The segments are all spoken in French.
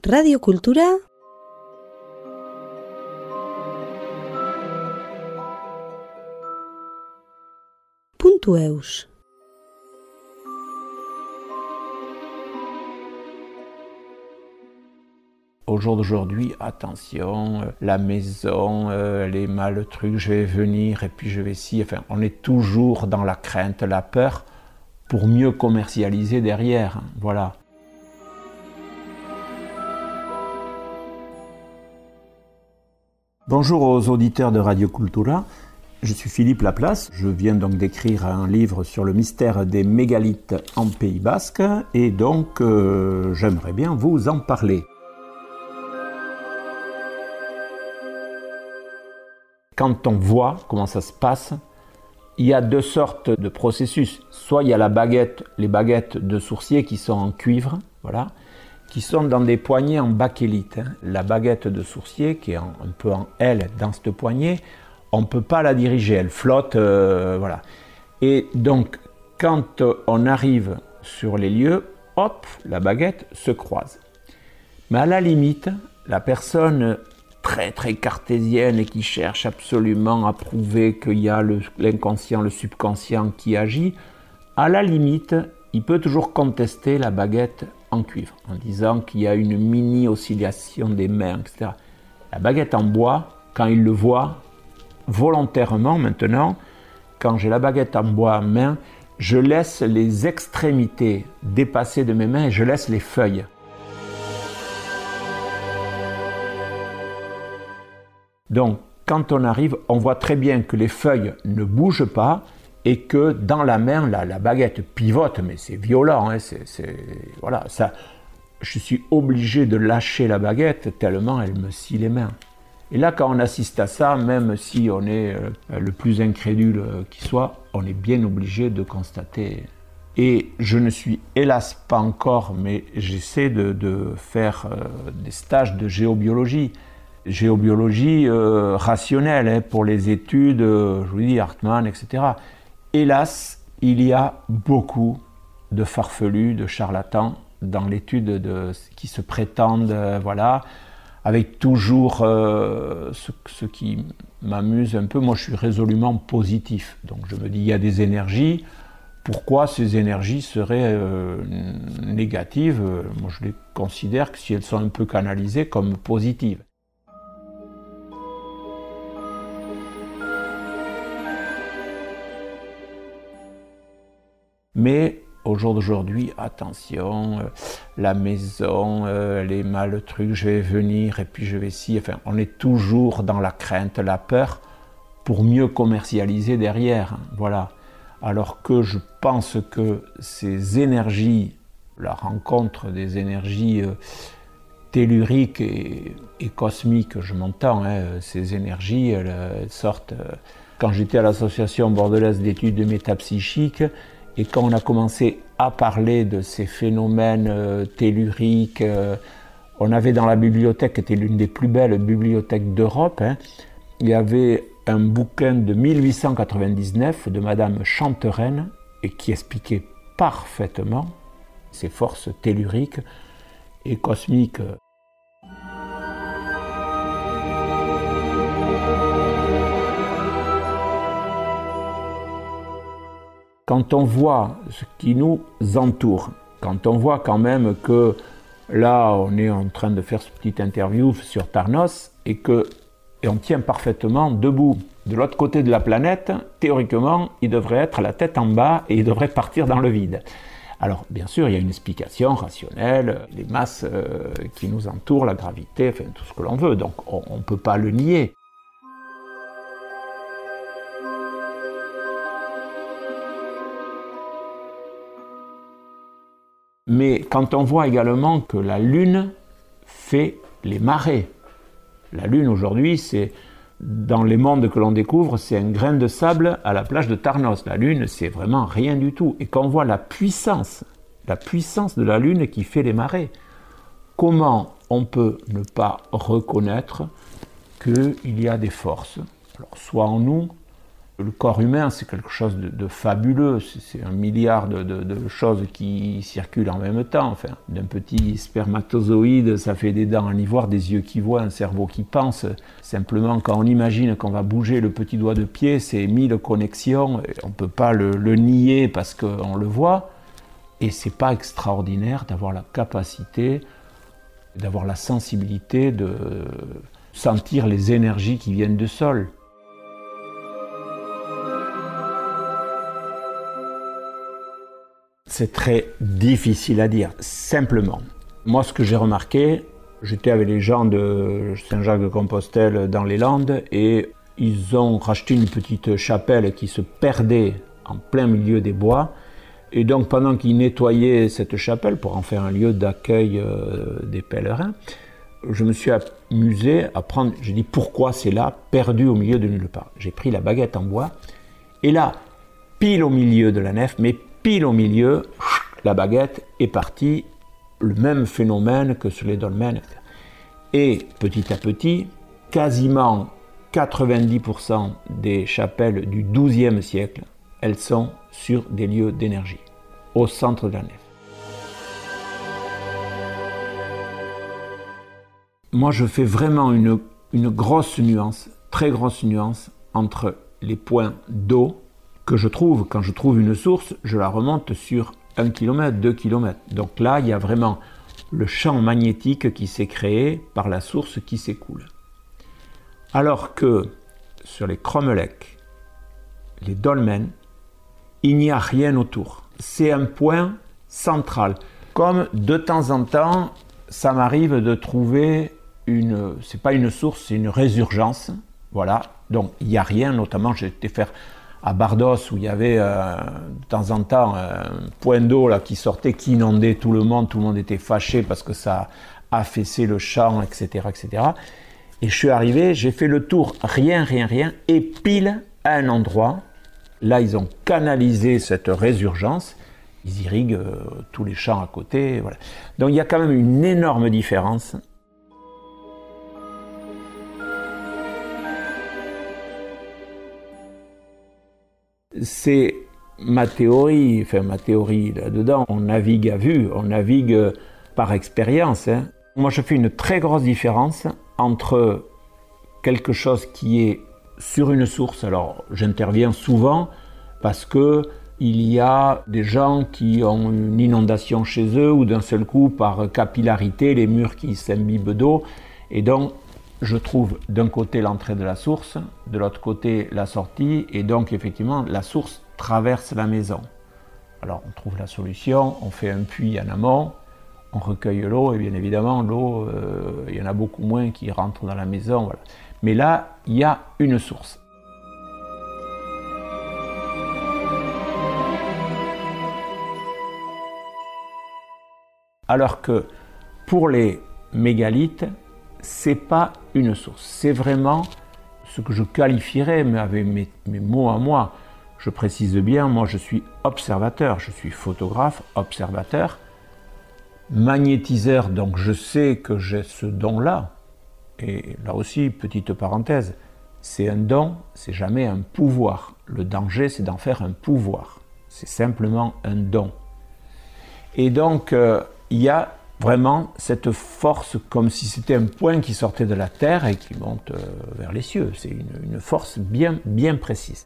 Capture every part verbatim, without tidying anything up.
Radio Kultura punto eus. Au jour d'aujourd'hui, attention, euh, la maison, euh, les mal trucs, je vais venir et puis je vais ci. Enfin, on est toujours dans la crainte, la peur, pour mieux commercialiser derrière. Voilà. Bonjour aux auditeurs de Radio Kultura. Je suis Philippe Laplace. Je viens donc d'écrire un livre sur le mystère des mégalithes en Pays Basque et donc euh, j'aimerais bien vous en parler. Quand on voit comment ça se passe, il y a deux sortes de processus. Soit il y a la baguette, les baguettes de sourcier qui sont en cuivre, voilà, qui sont dans des poignées en bakélite. La baguette de sourcier, qui est un peu en L dans cette poignée, on ne peut pas la diriger, elle flotte, euh, voilà. Et donc, quand on arrive sur les lieux, hop, la baguette se croise. Mais à la limite, la personne très très cartésienne et qui cherche absolument à prouver qu'il y a le, l'inconscient, le subconscient qui agit, à la limite, il peut toujours contester la baguette en cuivre, en disant qu'il y a une mini-oscillation des mains, et cetera. La baguette en bois, quand il le voit, volontairement maintenant, quand j'ai la baguette en bois en main, je laisse les extrémités dépasser de mes mains et je laisse les feuilles. Donc, quand on arrive, on voit très bien que les feuilles ne bougent pas et que dans la main, la, la baguette pivote, mais c'est violent, hein, c'est, c'est, voilà, ça, je suis obligé de lâcher la baguette tellement elle me scie les mains. Et là, quand on assiste à ça, même si on est euh, le plus incrédule euh, qui soit, on est bien obligé de constater. Et je ne suis hélas pas encore, mais j'essaie de, de faire euh, des stages de géobiologie. Géobiologie euh, rationnelle, hein, pour les études, euh, je vous dis, Hartmann, et cetera. Hélas, il y a beaucoup de farfelus, de charlatans dans l'étude de, qui se prétendent, euh, voilà, avec toujours euh, ce, ce qui m'amuse un peu. Moi, je suis résolument positif. Donc, je me dis, il y a des énergies. Pourquoi ces énergies seraient euh, négatives ? Moi, je les considère que si elles sont un peu canalisées comme positives. Mais au jour d'aujourd'hui, attention, euh, la maison, euh, les mal trucs, je vais venir et puis je vais ci. Enfin, on est toujours dans la crainte, la peur, pour mieux commercialiser derrière. Voilà. Alors que je pense que ces énergies, la rencontre des énergies euh, telluriques et, et cosmiques, je m'entends, hein, ces énergies, elles, elles sortent. Euh, quand j'étais à l'association bordelaise d'études de métapsychique, et quand on a commencé à parler de ces phénomènes euh, telluriques, euh, on avait dans la bibliothèque, qui était l'une des plus belles bibliothèques d'Europe, hein, il y avait un bouquin de dix-huit cent quatre-vingt-dix-neuf de Madame Chantereine, et qui expliquait parfaitement ces forces telluriques et cosmiques. Quand on voit ce qui nous entoure, quand on voit quand même que là, on est en train de faire cette petite interview sur Tarnos et que et on tient parfaitement debout. De l'autre côté de la planète, théoriquement, il devrait être la tête en bas et il devrait partir dans le vide. Alors, bien sûr, il y a une explication rationnelle, les masses euh, qui nous entourent, la gravité, enfin tout ce que l'on veut, donc on ne peut pas le nier. Mais quand on voit également que la Lune fait les marées, la Lune aujourd'hui, c'est, dans les mondes que l'on découvre, c'est un grain de sable à la plage de Tarnos. La Lune, c'est vraiment rien du tout. Et quand on voit la puissance, la puissance de la Lune qui fait les marées, comment on peut ne pas reconnaître qu'il y a des forces, alors soit en nous, Le corps humain, c'est quelque chose de, de fabuleux, c'est un milliard de, de, de choses qui circulent en même temps. Enfin, d'un petit spermatozoïde, ça fait des dents en ivoire, des yeux qui voient, un cerveau qui pense. Simplement, quand on imagine qu'on va bouger le petit doigt de pied, c'est mille connexions, on ne peut pas le, le nier parce qu'on le voit. Et c'est pas extraordinaire d'avoir la capacité, d'avoir la sensibilité de sentir les énergies qui viennent du sol. C'est très difficile à dire, simplement. Moi, ce que j'ai remarqué, j'étais avec les gens de Saint-Jacques-de-Compostelle dans les Landes et ils ont racheté une petite chapelle qui se perdait en plein milieu des bois. Et donc, pendant qu'ils nettoyaient cette chapelle pour en faire un lieu d'accueil euh, des pèlerins, je me suis amusé à prendre, j'ai dit pourquoi c'est là, perdu au milieu de nulle part. J'ai pris la baguette en bois et là, pile au milieu de la nef, mais pile au milieu, la baguette est partie, le même phénomène que sur les dolmens. Et petit à petit, quasiment quatre-vingt-dix pour cent des chapelles du douzième siècle, elles sont sur des lieux d'énergie, au centre de la nef. Moi, je fais vraiment une, une grosse nuance, très grosse nuance, entre les points d'eau que je trouve, quand je trouve une source, je la remonte sur un kilomètre, deux kilomètres. Donc là, il y a vraiment le champ magnétique qui s'est créé par la source qui s'écoule. Alors que sur les cromlechs, les dolmens, il n'y a rien autour. C'est un point central. Comme de temps en temps, ça m'arrive de trouver une, c'est pas une source, c'est une résurgence. Voilà. Donc il n'y a rien, notamment j'ai été faire à Bardos où il y avait euh, de temps en temps un point d'eau là, qui sortait, qui inondait tout le monde, tout le monde était fâché parce que ça affaissait le champ, et cetera, et cetera. Et je suis arrivé, j'ai fait le tour, rien, rien, rien, et pile à un endroit, là ils ont canalisé cette résurgence, ils irriguent euh, tous les champs à côté, voilà. Donc il y a quand même une énorme différence. C'est ma théorie, enfin ma théorie là-dedans, on navigue à vue, on navigue par expérience. Hein. Moi je fais une très grosse différence entre quelque chose qui est sur une source, alors j'interviens souvent parce que il y a des gens qui ont une inondation chez eux ou d'un seul coup par capillarité les murs qui s'imbibent d'eau et donc je trouve d'un côté l'entrée de la source, de l'autre côté la sortie, et donc effectivement la source traverse la maison. Alors on trouve la solution, on fait un puits en amont, on recueille l'eau, et bien évidemment l'eau, euh, il y en a beaucoup moins qui rentrent dans la maison. Voilà. Mais là, il y a une source. Alors que pour les mégalithes, c'est pas une source, c'est vraiment ce que je qualifierais, mais avec mes, mes mots à moi, je précise bien, moi je suis observateur, je suis photographe, observateur, magnétiseur, donc je sais que j'ai ce don-là, et là aussi, petite parenthèse, c'est un don, c'est jamais un pouvoir. Le danger, c'est d'en faire un pouvoir, c'est simplement un don. Et donc, euh, il y a vraiment cette force comme si c'était un point qui sortait de la terre et qui monte euh, vers les cieux. C'est une, une force bien, bien précise.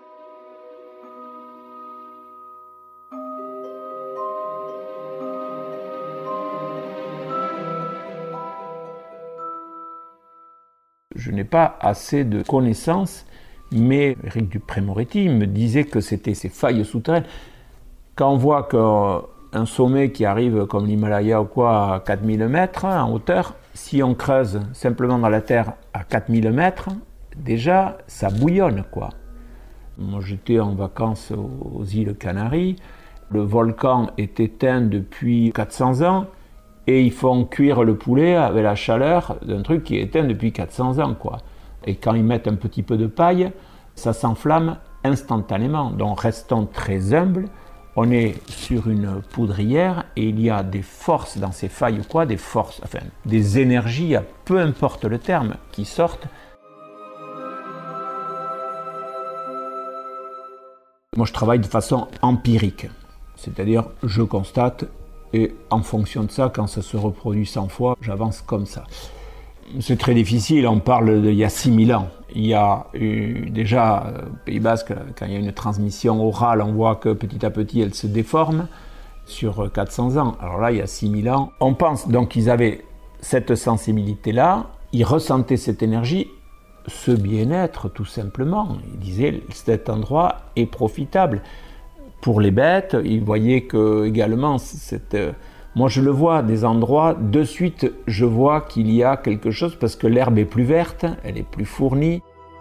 Je n'ai pas assez de connaissances, mais Éric Dupré-Moretti me disait que c'était ces failles souterraines. Quand on voit que un sommet qui arrive comme l'Himalaya ou quoi à quatre mille mètres en hauteur, si on creuse simplement dans la terre à quatre mille mètres, déjà ça bouillonne quoi. Moi j'étais en vacances aux îles Canaries, le volcan est éteint depuis quatre cents ans et ils font cuire le poulet avec la chaleur d'un truc qui est éteint depuis quatre cents ans quoi. Et quand ils mettent un petit peu de paille, ça s'enflamme instantanément. Donc restons très humbles. On est sur une poudrière et il y a des forces dans ces failles ou quoi, des forces, enfin des énergies, peu importe le terme, qui sortent. Moi, je travaille de façon empirique, c'est-à-dire je constate et en fonction de ça, quand ça se reproduit cent fois, j'avance comme ça. C'est très difficile, on parle d'il y a six mille ans. Il y a eu, déjà, au Pays Basque, quand il y a une transmission orale, on voit que petit à petit, elle se déforme sur quatre cents ans. Alors là, il y a six mille ans. On pense donc qu'ils avaient cette sensibilité-là, ils ressentaient cette énergie, ce bien-être tout simplement. Ils disaient cet endroit est profitable. Pour les bêtes, ils voyaient que également, cette, moi je le vois, des endroits, de suite je vois qu'il y a quelque chose parce que l'herbe est plus verte, elle est plus fournie.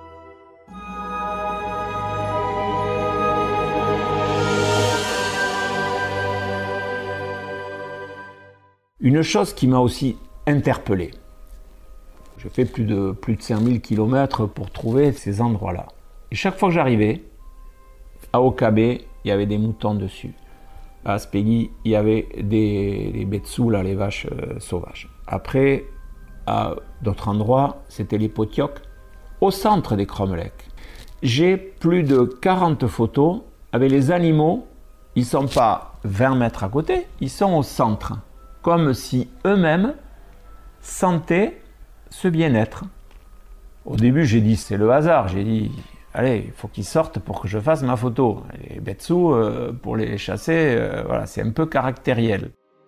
Une chose qui m'a aussi interpellé, j'ai fait plus de, plus de cinq mille kilomètres pour trouver ces endroits-là. Et chaque fois que j'arrivais, à Okabé, il y avait des moutons dessus. À Aspegui, il y avait des, des betsous, là, les vaches euh, sauvages. Après, à d'autres endroits, c'était les potiocs, au centre des cromlechs. J'ai plus de quarante photos avec les animaux. Ils ne sont pas vingt mètres à côté, ils sont au centre. Comme si eux-mêmes sentaient ce bien-être. Au début, j'ai dit, c'est le hasard. J'ai dit, allez, il faut qu'ils sortent pour que je fasse ma photo. Les betsous, euh, pour les chasser, euh, voilà, c'est un peu caractériel.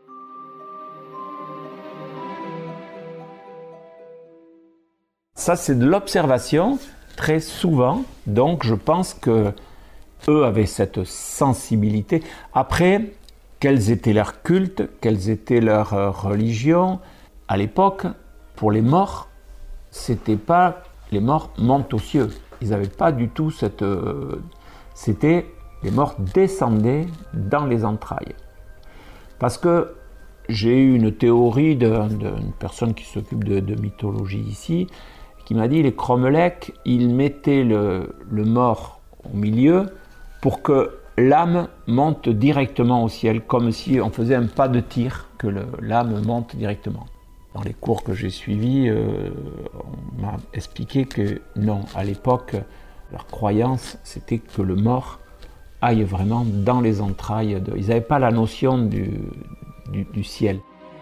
Ça, c'est de l'observation, très souvent. Donc, je pense que eux avaient cette sensibilité. Après, quels étaient leurs cultes, quelles étaient leurs euh, religions. À l'époque, pour les morts, c'était pas les morts montent aux cieux. Ils n'avaient pas du tout cette... Euh, c'était les morts descendaient dans les entrailles. Parce que j'ai eu une théorie d'une personne qui s'occupe de, de mythologie ici, qui m'a dit les cromlechs, ils mettaient le, le mort au milieu pour que l'âme monte directement au ciel, comme si on faisait un pas de tir, que l'âme monte directement. Dans les cours que j'ai suivis, euh, on m'a expliqué que non, à l'époque, leur croyance, c'était que le mort aille vraiment dans les entrailles. De... Ils n'avaient pas la notion du, du, du ciel.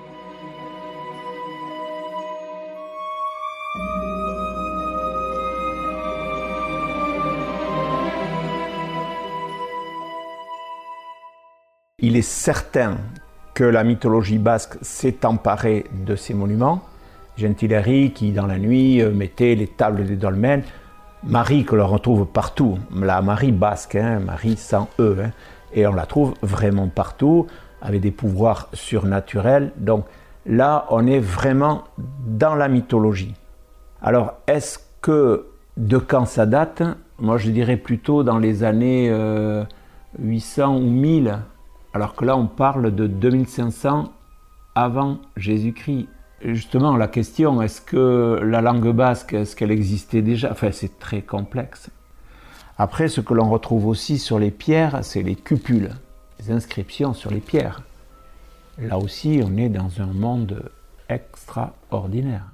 Il est certain que la mythologie basque s'est emparée de ces monuments. Gentileri qui, dans la nuit, mettait les tables des dolmens. Marie, que l'on retrouve partout, la Marie basque, hein, Marie sans E, hein, et on la trouve vraiment partout, avec des pouvoirs surnaturels. Donc là, on est vraiment dans la mythologie. Alors, est-ce que, de quand ça date? Moi, je dirais plutôt dans les années euh, huit cents ou mille. Alors que là, on parle de deux mille cinq cents avant Jésus-Christ. Justement, la question, est-ce que la langue basque, est-ce qu'elle existait déjà? Enfin, c'est très complexe. Après, ce que l'on retrouve aussi sur les pierres, c'est les cupules, les inscriptions sur les pierres. Là aussi, on est dans un monde extraordinaire.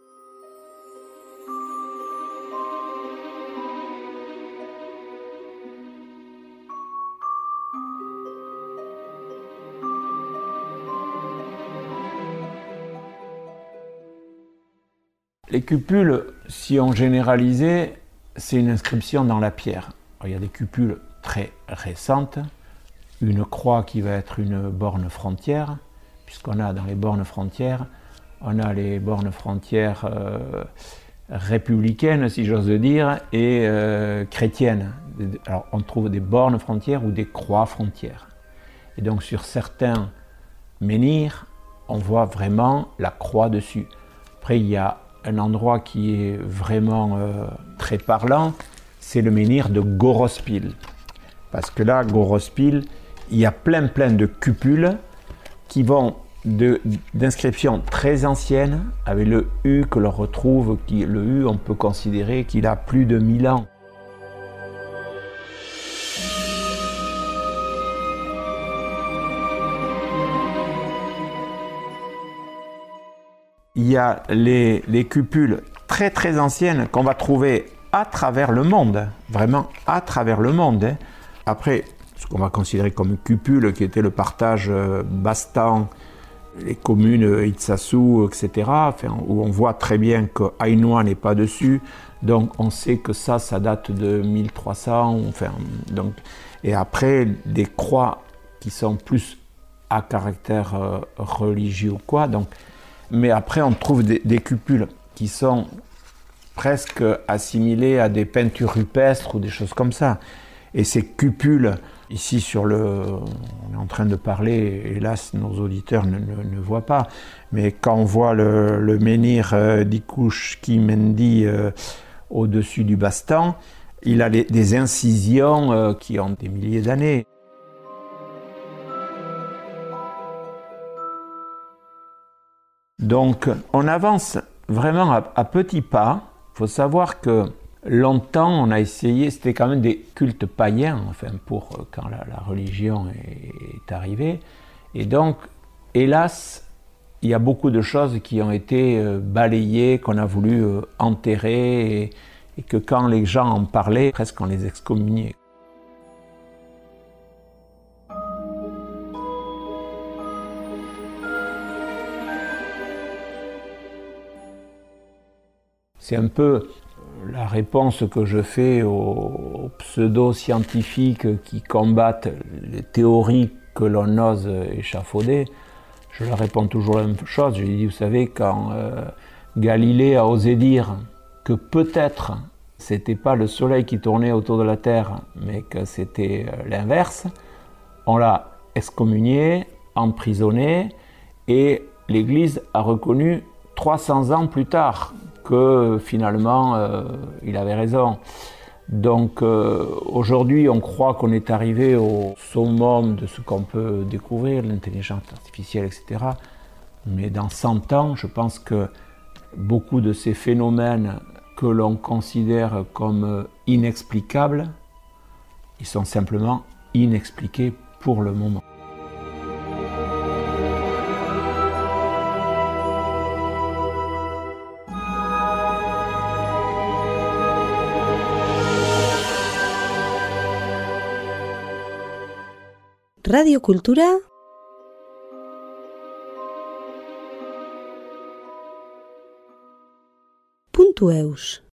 Les cupules, si on généralisait, c'est une inscription dans la pierre. Alors, il y a des cupules très récentes, une croix qui va être une borne frontière, puisqu'on a dans les bornes frontières, on a les bornes frontières euh, républicaines, si j'ose dire, et euh, chrétiennes. Alors, on trouve des bornes frontières ou des croix frontières. Et donc, sur certains menhirs, on voit vraiment la croix dessus. Après, il y a un endroit qui est vraiment euh, très parlant, c'est le menhir de Gorospil. Parce que là, Gorospil, il y a plein plein de cupules qui vont d'inscriptions très anciennes, avec le U que l'on retrouve, qui, le U, on peut considérer qu'il a plus de mille ans. Il y a les, les cupules très très anciennes qu'on va trouver à travers le monde, vraiment à travers le monde. Hein. Après, ce qu'on va considérer comme cupule, qui était le partage euh, Bastan, les communes Itsasou, et cetera, enfin, où on voit très bien que Aïnois n'est pas dessus, donc on sait que ça, ça date de mille trois cents, enfin, donc, et après, des croix qui sont plus à caractère euh, religieux ou quoi, donc, mais après on trouve des, des cupules qui sont presque assimilées à des peintures rupestres ou des choses comme ça. Et ces cupules, ici sur le... on est en train de parler, hélas nos auditeurs ne, ne, ne voient pas, mais quand on voit le, le menhir euh, d'Ikushki Mendi euh, au-dessus du Bastan, il a les, des incisions euh, qui ont des milliers d'années. Donc on avance vraiment à, à petits pas. Il faut savoir que longtemps on a essayé, c'était quand même des cultes païens, enfin pour quand la, la religion est, est arrivée. Et donc, hélas, il y a beaucoup de choses qui ont été balayées, qu'on a voulu enterrer, et, et que quand les gens en parlaient, presque on les excommuniait. C'est un peu la réponse que je fais aux pseudo-scientifiques qui combattent les théories que l'on ose échafauder. Je leur réponds toujours la même chose. Je lui dis, vous savez, quand euh, Galilée a osé dire que peut-être c'était pas le soleil qui tournait autour de la Terre, mais que c'était l'inverse, on l'a excommunié, emprisonné, et l'Église a reconnu trois cents ans plus tard que finalement euh, il avait raison. Donc euh, aujourd'hui on croit qu'on est arrivé au summum de ce qu'on peut découvrir, l'intelligence artificielle, et cetera. Mais dans cent ans, je pense que beaucoup de ces phénomènes que l'on considère comme inexplicables, ils sont simplement inexpliqués pour le moment. Radio Kultura puntu eus